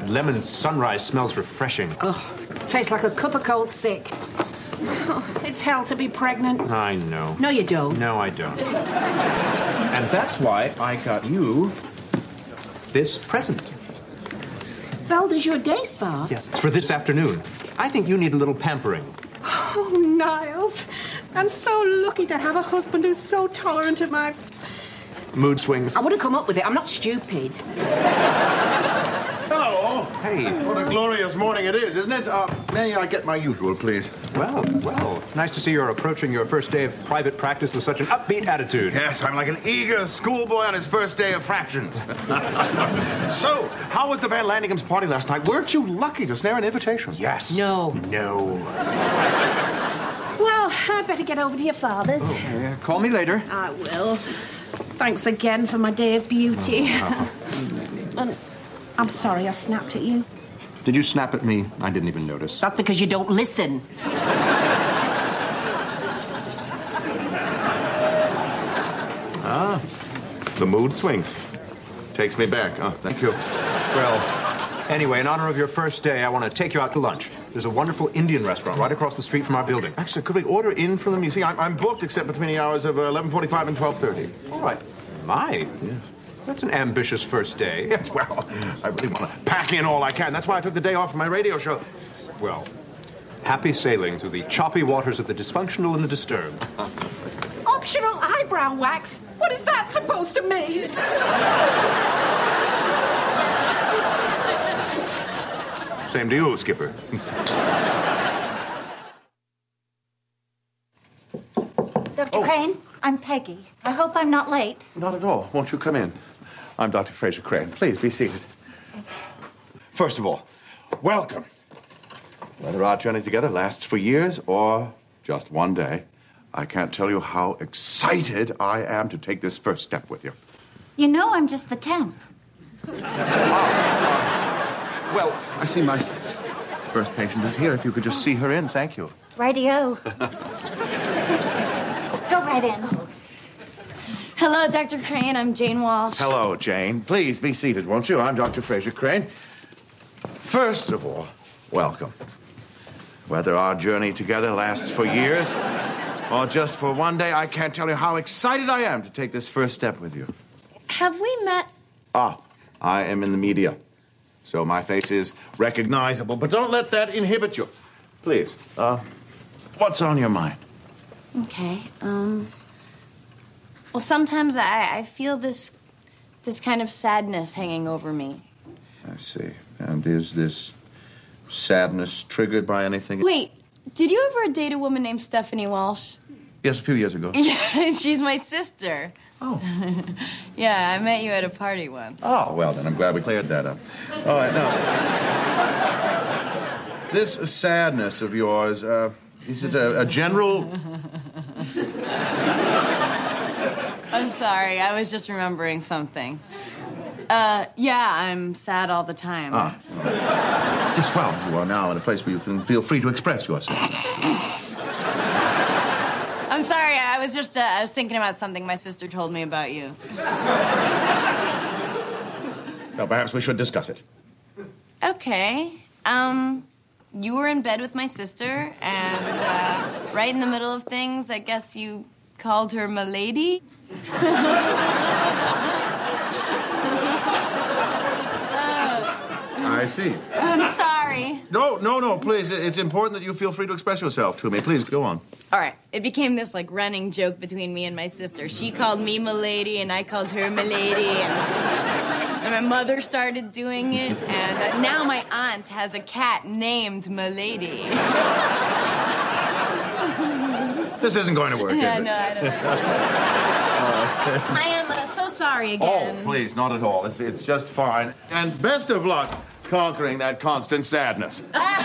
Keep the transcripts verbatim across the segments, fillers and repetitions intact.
lemon sunrise smells refreshing. Oh, tastes like a cup of cold sick. Oh, it's hell to be pregnant. I know. No, you don't. No, I don't. And that's why I got you this present. Belle, does your day spa? Yes, it's for this afternoon. I think you need a little pampering. Oh, Niles. I'm so lucky to have a husband who's so tolerant of my... Mood swings. I would have come up with it. I'm not stupid. Hello. Hey. What a glorious morning it is, isn't it? Uh, may I get my usual, please? Well, well. Nice to see you're approaching your first day of private practice with such an upbeat attitude. Yes, I'm like an eager schoolboy on his first day of fractions. So, how was the Van Landingham's party last night? Weren't you lucky to snare an invitation? Yes. No. No. Well, I'd better get over to your father's. Oh, yeah. Call me later. I will. Thanks again for my day of beauty. Oh. And I'm sorry I snapped at you. Did you snap at me? I didn't even notice. That's because you don't listen. Ah, the mood swings. Takes me back. Oh, thank you. Well, anyway, in honor of your first day, I want to take you out to lunch. There's a wonderful Indian restaurant right across the street from our building. Actually, could we order in from them? You see, I'm, I'm booked except between the hours of uh, eleven forty-five and twelve thirty. All right. My. Yes. That's an ambitious first day. Yes, well, I really want to pack in all I can. That's why I took the day off from my radio show. Well, happy sailing through the choppy waters of the dysfunctional and the disturbed. Optional eyebrow wax? What is that supposed to mean? Same to you, Skipper. Doctor Oh. Crane, I'm Peggy. I hope I'm not late. Not at all. Won't you come in? I'm Doctor Fraser Crane. Please be seated. First of all, welcome. Whether our journey together lasts for years or just one day, I can't tell you how excited I am to take this first step with you. You know I'm just the temp. Well, I see my first patient is here. If you could just see her in, thank you. Radio. Go right in. Hello, Doctor Crane. I'm Jane Walsh. Hello, Jane. Please be seated, won't you? I'm Doctor Fraser Crane. First of all, welcome. Whether our journey together lasts for years or just for one day, I can't tell you how excited I am to take this first step with you. Have we met? Ah, I am in the media, so my face is recognizable, but don't let that inhibit you. Please, uh, what's on your mind? Okay. Um. Well, sometimes I, I feel this, this kind of sadness hanging over me. I see. And is this sadness triggered by anything? Wait, did you ever date a woman named Stephanie Walsh? Yes, a few years ago. Yeah, she's my sister. Oh. Yeah, I met you at a party once. Oh, well, then I'm glad we cleared that up. All right, now, this sadness of yours, uh, is it a, a general... I'm sorry, I was just remembering something. Uh, yeah, I'm sad all the time. Ah. Yes, well, you are now in a place where you can feel free to express yourself. I'm sorry, I was just, uh, I was thinking about something my sister told me about you. Well, perhaps we should discuss it. Okay. Um, you were in bed with my sister, and uh, right in the middle of things, I guess you called her m'lady? I see. I'm sorry. No, no, no, please. It's important that you feel free to express yourself to me. Please, go on. All right. It became this, like, running joke between me and my sister. She called me m'lady, and I called her m'lady, and, and my mother started doing it, and uh, now my aunt has a cat named m'lady. This isn't going to work, Yeah, is it? no, I don't know. I am uh, so sorry again. Oh, please, not at all. It's, it's just fine. And best of luck conquering that constant sadness.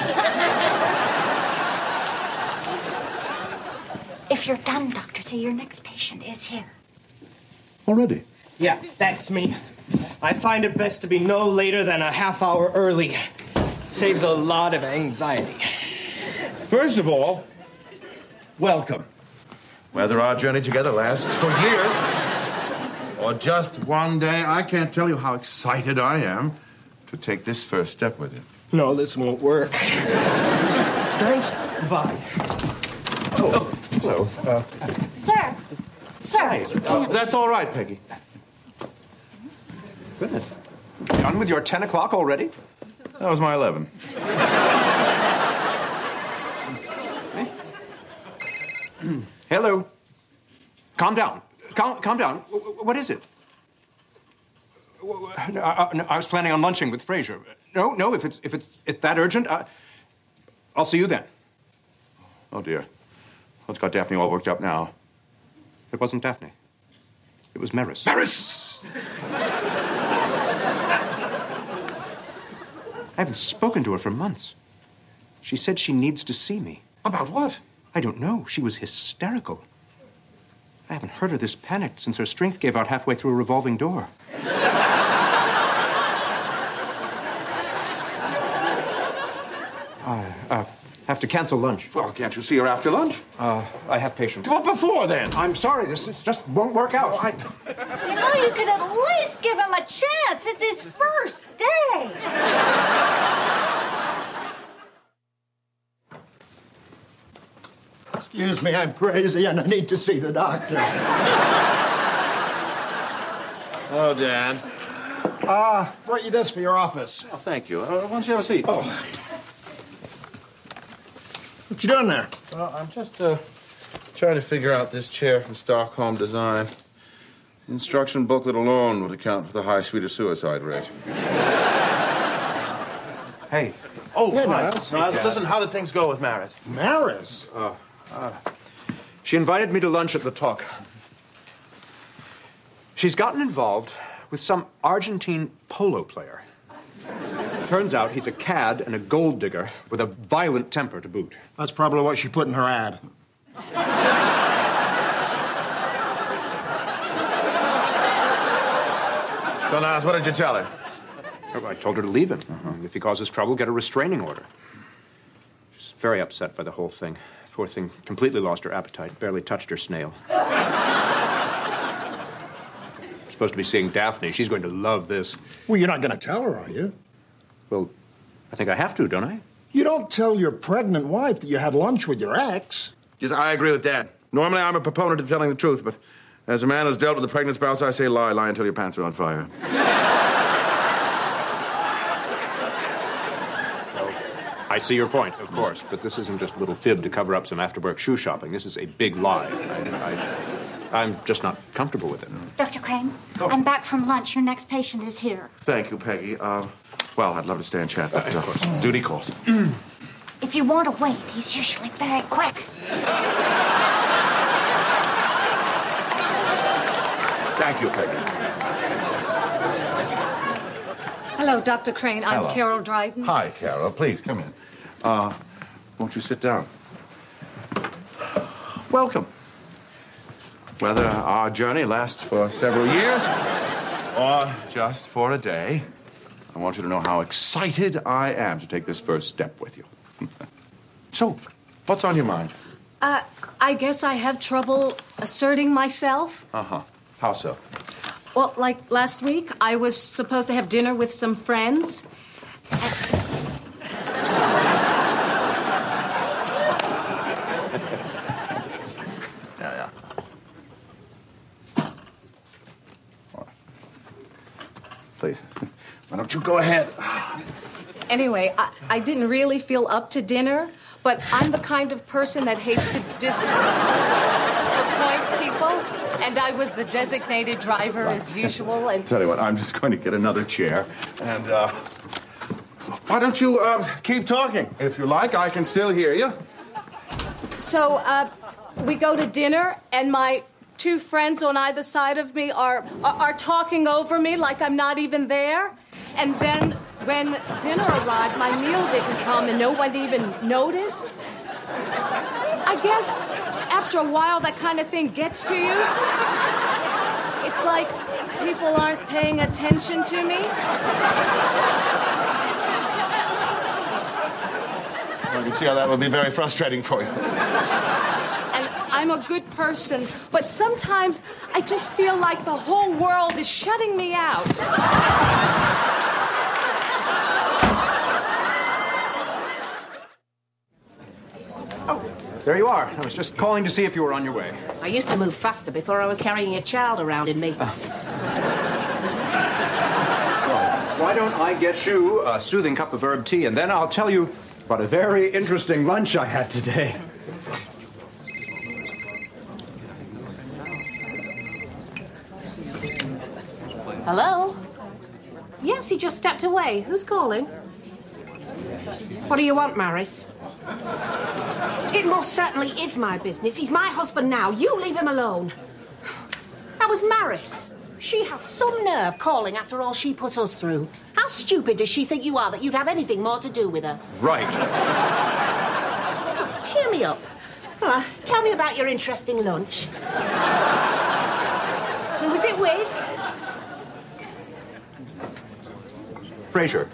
If you're done, Doctor Z, your next patient is here. Already? Yeah, that's me. I find it best to be no later than a half hour early. Saves a lot of anxiety. First of all, welcome. Whether our journey together lasts for years or just one day, I can't tell you how excited I am to take this first step with you. No, this won't work. Thanks. Bye. Oh, hello. Uh, Sir. Sir. uh, that's all right, Peggy. Goodness. Done with your ten o'clock already? That was my eleven. Hello. Calm down. Calm, calm down. What is it? No, I, no, I was planning on lunching with Fraser. No, no. If it's if it's if that urgent, I, I'll see you then. Oh dear. What's got Daphne all worked up now? It wasn't Daphne. It was Maris. Maris! I haven't spoken to her for months. She said she needs to see me. About what? I don't know. She was hysterical. I haven't heard her this panicked since her strength gave out halfway through a revolving door. I uh, have to cancel lunch. Well, can't you see her after lunch? Uh, I have patience. Well, before then. I'm sorry. This is just won't work out. I... You know, you could at least give him a chance. It's his first day. Excuse me, I'm crazy and I need to see the doctor. Hello, Dan. Ah, uh, brought you this for your office. Oh, thank you. Uh, why don't you have a seat? Oh. What you doing there? Well, I'm just uh, trying to figure out this chair from Stockholm Design. The instruction booklet alone would account for the high Swedish suicide rate. Hey. Oh, Hey, hi. Miles. Miles, listen, how did things go with Maris? Maris? Uh, uh, she invited me to lunch at the Talk. She's gotten involved with some Argentine polo player. Turns out he's a cad and a gold digger with a violent temper to boot. That's probably what she put in her ad. So, Niles, what did you tell her? I told her to leave him. Uh-huh. If he causes trouble, get a restraining order. She's very upset by the whole thing. Poor thing completely lost her appetite, barely touched her snail. I'm supposed to be seeing Daphne. She's going to love this. Well, you're not going to tell her, are you? Well, I think I have to, don't I? You don't tell your pregnant wife that you had lunch with your ex. Yes, I agree with Dad. Normally, I'm a proponent of telling the truth, but as a man who's dealt with a pregnant spouse, I say lie, lie until your pants are on fire. I see your point, of course, but this isn't just a little fib to cover up some after-work shoe shopping. This is a big lie. I, I, I'm just not comfortable with it. Doctor Crane, oh. I'm back from lunch. Your next patient is here. Thank you, Peggy. Uh, well, I'd love to stay and chat, but uh, of course, duty calls. If you want to wait, he's usually very quick. Thank you, Peggy. Hello, Doctor Crane. I'm Hello. Carol Dryden. Hi, Carol. Please, come in. Uh, won't you sit down? Welcome. Whether our journey lasts for several years or just for a day, I want you to know how excited I am to take this first step with you. So, what's on your mind? Uh, I guess I have trouble asserting myself. Uh-huh. How so? Well, like last week, I was supposed to have dinner with some friends. Yeah, yeah. All right. Please, why don't you go ahead? Anyway, I, I didn't really feel up to dinner, but I'm the kind of person that hates to dis- disappoint people. And I was the designated driver as usual. And Tell you what, I'm just going to get another chair. And, uh, why don't you, uh, keep talking? If you like, I can still hear you. so uh, we go to dinner, and my two friends on either side of me are, are are talking over me like I'm not even there. And then when dinner arrived, my meal didn't come, and no one even noticed. I guess after a while, that kind of thing gets to you. It's like people aren't paying attention to me. I can see how that would be very frustrating for you. And I'm a good person, but sometimes I just feel like the whole world is shutting me out. There you are. I was just calling to see if you were on your way. I used to move faster before I was carrying a child around in me. Uh. Why don't I get you a soothing cup of herb tea, and then I'll tell you about a very interesting lunch I had today. Hello? Yes, he just stepped away. Who's calling? What do you want, Maris? It most certainly is my business. He's my husband now. You leave him alone. That was Maris. She has some nerve calling after all she put us through. How stupid does she think you are that you'd have anything more to do with her? Right. Oh, cheer me up. Uh, tell me about your interesting lunch. Who was it with? Fraser.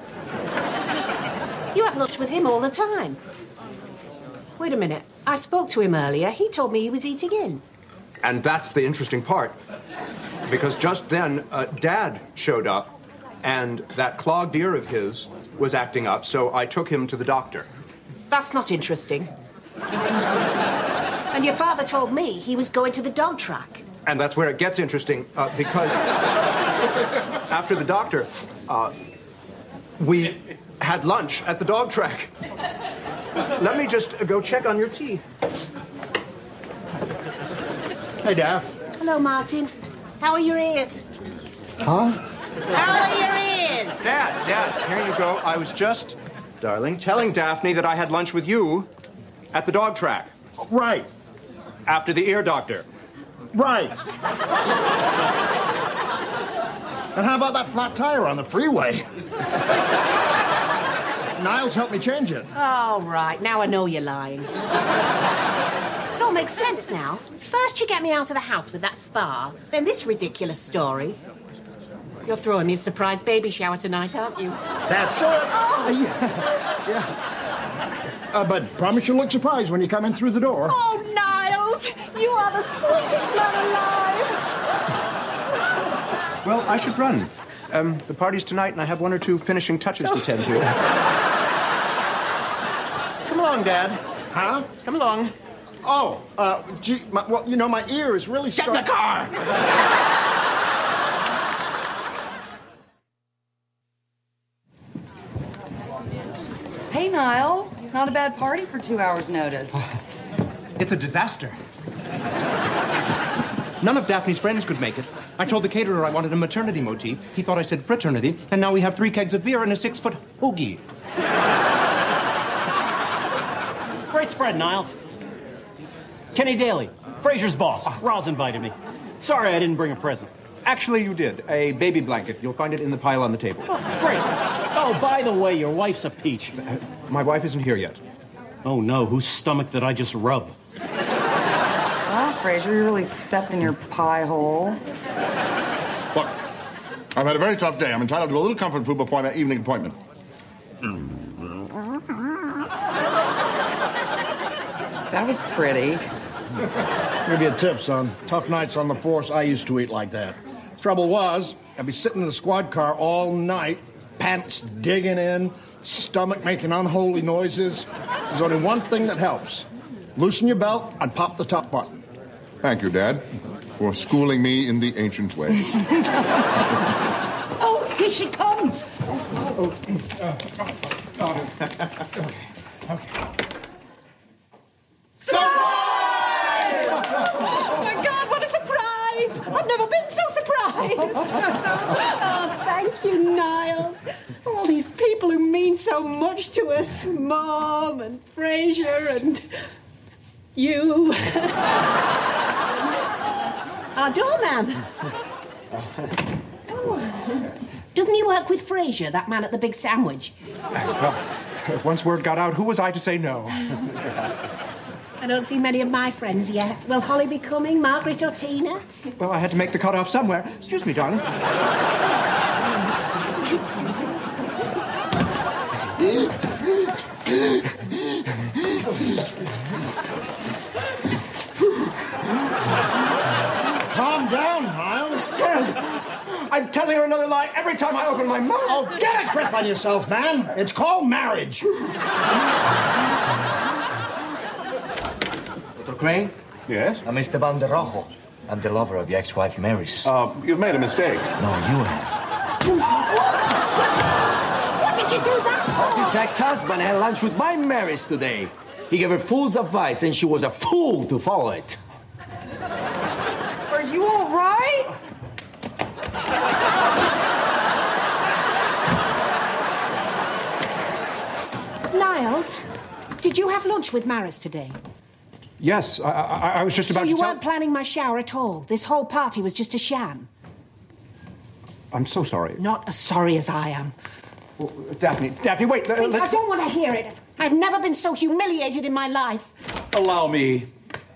You have lunch with him all the time. Wait a minute. I spoke to him earlier. He told me he was eating in. And that's the interesting part. Because just then, uh, Dad showed up, and that clogged ear of his was acting up, so I took him to the doctor. That's not interesting. And your father told me he was going to the dog track. And that's where it gets interesting, uh, because after the doctor, uh, we had lunch at the dog track. Let me just go check on your tea. Hey, Daff. Hello, Martin. How are your ears? Huh? How are your ears? Dad, Dad, here you go. I was just, darling, telling Daphne that I had lunch with you at the dog track. Right. After the ear doctor. Right. And how about that flat tire on the freeway? Niles helped me change it. All right, now I know you're lying. It all makes sense now. First you get me out of the house with that spa, then this ridiculous story. You're throwing me a surprise baby shower tonight, aren't you? That's it. Oh. Uh, yeah. yeah. Uh, but promise you'll look surprised when you come in through the door. Oh, Niles, you are the sweetest man alive. Well, I should run. Um, the party's tonight, and I have one or two finishing touches to tend to. Come along, Dad. Huh? Come along. Oh, uh, gee, my, well, you know, my ear is really Get in the car! Hey, Niles. Not a bad party for two hours' notice. It's a disaster. None of Daphne's friends could make it. I told the caterer I wanted a maternity motif. He thought I said fraternity, and now we have three kegs of beer and a six-foot hoagie. Great spread, Niles. Kenny Daly, Fraser's boss. Roz invited me. Sorry I didn't bring a present. Actually, you did. A baby blanket. You'll find it in the pile on the table. Oh, great. Oh, by the way, your wife's a peach. Uh, my wife isn't here yet. Oh, no. Whose stomach did I just rub? Well, Fraser, you really stepped in your pie hole. Look, I've had a very tough day. I'm entitled to a little comfort food before my evening appointment. That was pretty. Give you a tip, son. Tough nights on the force, I used to eat like that. Trouble was, I'd be sitting in the squad car all night, pants digging in, stomach making unholy noises. There's only one thing that helps. Loosen your belt and pop the top button. Thank you, Dad, for schooling me in the ancient ways. Oh, here she comes. Oh, oh, oh, oh. Surprise! Oh, my God, what a surprise! I've never been so surprised. Oh, thank you, Niles. All these people who mean so much to us. Mom and Fraser and you. Our doorman. Oh. Doesn't he work with Fraser, that man at the big sandwich? Well, once word got out, who was I to say no? I don't see many of my friends yet. Will Holly be coming? Margaret or Tina? Well, I had to make the cutoff somewhere. Excuse me, darling. Calm down, Niles. I'm telling her another lie every time I open my mouth. Oh, get a grip on yourself, man. It's called marriage. Doctor Crane? Yes? I'm Mister Banderojo. I'm the lover of your ex-wife, Mary's. Uh, you've made a mistake. No, you have. What did you do that for? His ex-husband had lunch with my Mary's today. He gave her fool's advice, and she was a fool to follow it. Are you all right? Niles, did you have lunch with Maris today? Yes, I, I, I was just about so you to tell... weren't planning my shower at all? This whole party was just a sham? I'm so sorry. Not as sorry as I am. Well, Daphne, Daphne, wait. Please, let's... I don't want to hear it. I've never been so humiliated in my life. Allow me.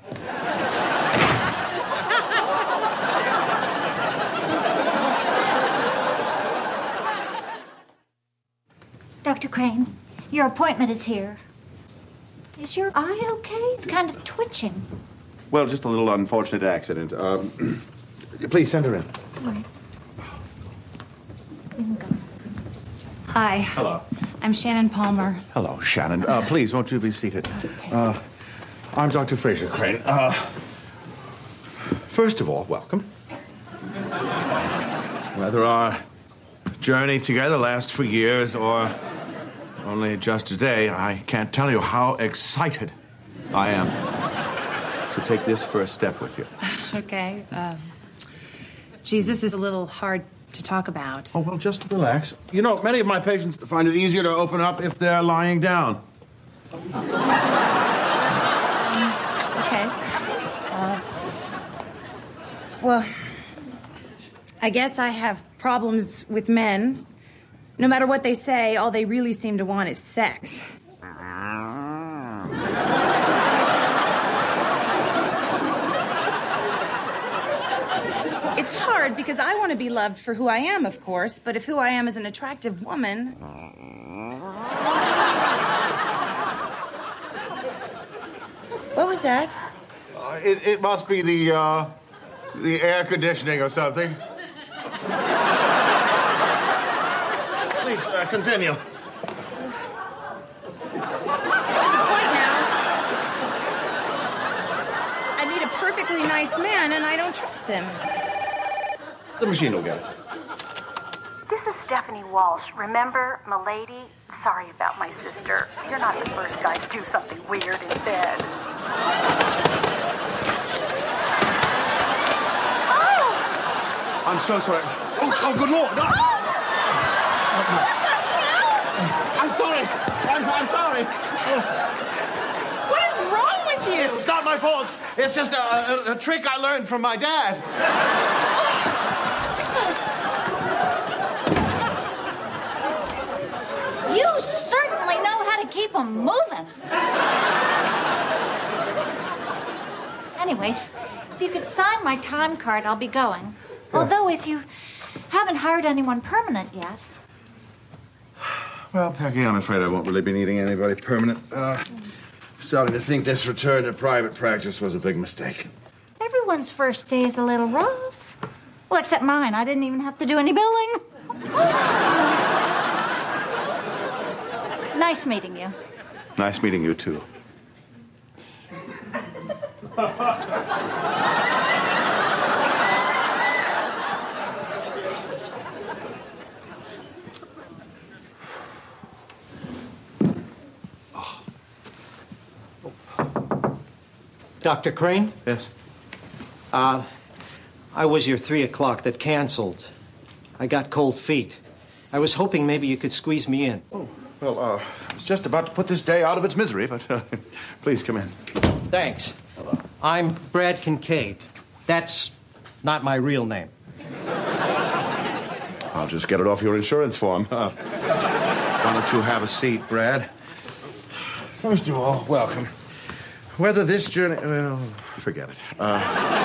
Doctor Crane, your appointment is here. Is your eye okay? It's kind of twitching. Well, just a little unfortunate accident. Um, please send her in. All right. We can go. Hi. Hello. I'm Shannon Palmer. Hello, Shannon. Uh, please, won't you be seated? Uh, I'm Doctor Fraser Crane. Uh, first of all, welcome. Whether our journey together lasts for years or only just a day, I can't tell you how excited I am to take this first step with you. Okay. Um, Jesus is a little hard to talk about. Oh, well, just relax. You know, many of my patients find it easier to open up if they're lying down. Okay. Uh, well, I guess I have problems with men. No matter what they say, all they really seem to want is sex. It's hard because I want to be loved for who I am, of course, but if who I am is an attractive woman... What was that? Uh, it, it must be the, uh, the air conditioning or something. Please, uh, continue. I meet a perfectly nice man, and I don't trust him. The machine will get it. This is Stephanie Walsh. Remember, m'lady? Sorry about my sister. You're not the first guy to do something weird in bed. Oh! I'm so sorry. Oh, oh good Lord. No. What the hell? I'm sorry. I'm, I'm sorry. What is wrong with you? It's not my fault. It's just a, a, a trick I learned from my dad. You certainly know how to keep them moving. Anyways, if you could sign my time card, I'll be going. Yeah. Although if you haven't hired anyone permanent yet. Well, Peggy, I'm afraid I won't really be needing anybody permanent. Uh, starting to think this return to private practice was a big mistake. Everyone's first day is a little rough. Well, except mine. I didn't even have to do any billing. Nice meeting you. Nice meeting you, too. Doctor Crane? Yes? Uh, I was your three o'clock that canceled. I got cold feet. I was hoping maybe you could squeeze me in. Oh, well, uh, I was just about to put this day out of its misery, but uh, please come in. Thanks. I'm Brad Kincaid. That's not my real name. I'll just get it off your insurance form. Uh, why don't you have a seat, Brad? First of all, welcome. Whether this journey... Well, forget it. Uh,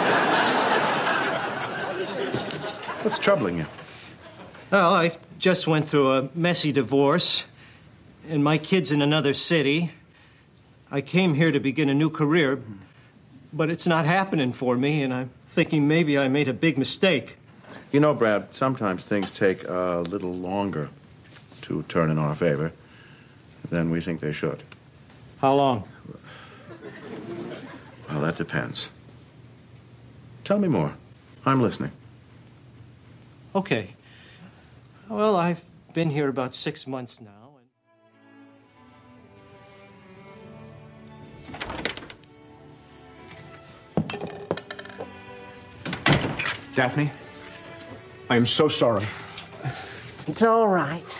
what's troubling you? Well, I just went through a messy divorce, and my kid's in another city. I came here to begin a new career, but it's not happening for me, and I'm thinking maybe I made a big mistake. You know, Brad, sometimes things take a little longer to turn in our favor than we think they should. How long? Well, that depends. Tell me more. I'm listening. Okay. Well, I've been here about six months now. Daphne, I am so sorry. It's all right.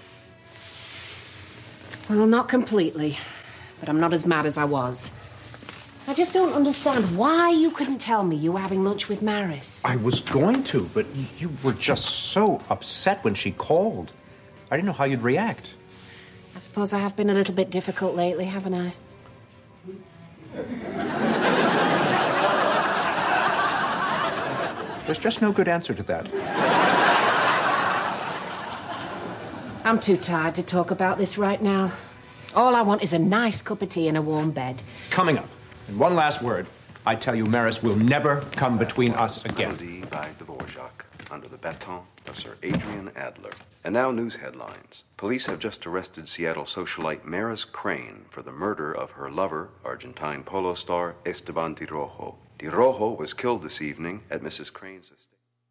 Well, not completely, but I'm not as mad as I was. I just don't understand why you couldn't tell me you were having lunch with Maris. I was going to, but you were just so upset when she called. I didn't know how you'd react. I suppose I have been a little bit difficult lately, haven't I? There's just no good answer to that. I'm too tired to talk about this right now. All I want is a nice cup of tea and a warm bed. Coming up, and one last word, I tell you Maris will never come between us again. Melody by Dvorak, under the baton of Sir Adrian Adler. And now news headlines. Police have just arrested Seattle socialite Maris Crane for the murder of her lover, Argentine polo star Esteban Di Rojo. Di Rojo was killed this evening at Missus Crane's estate.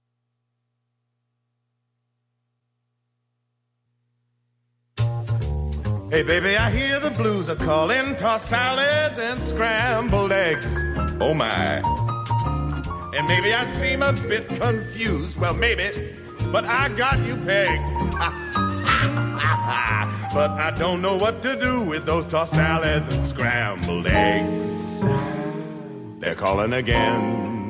Hey, baby, I hear the blues are calling, tossed salads and scrambled eggs. Oh, my. And maybe I seem a bit confused. Well, maybe, but I got you pegged. But I don't know what to do with those tossed salads and scrambled eggs. They're calling again.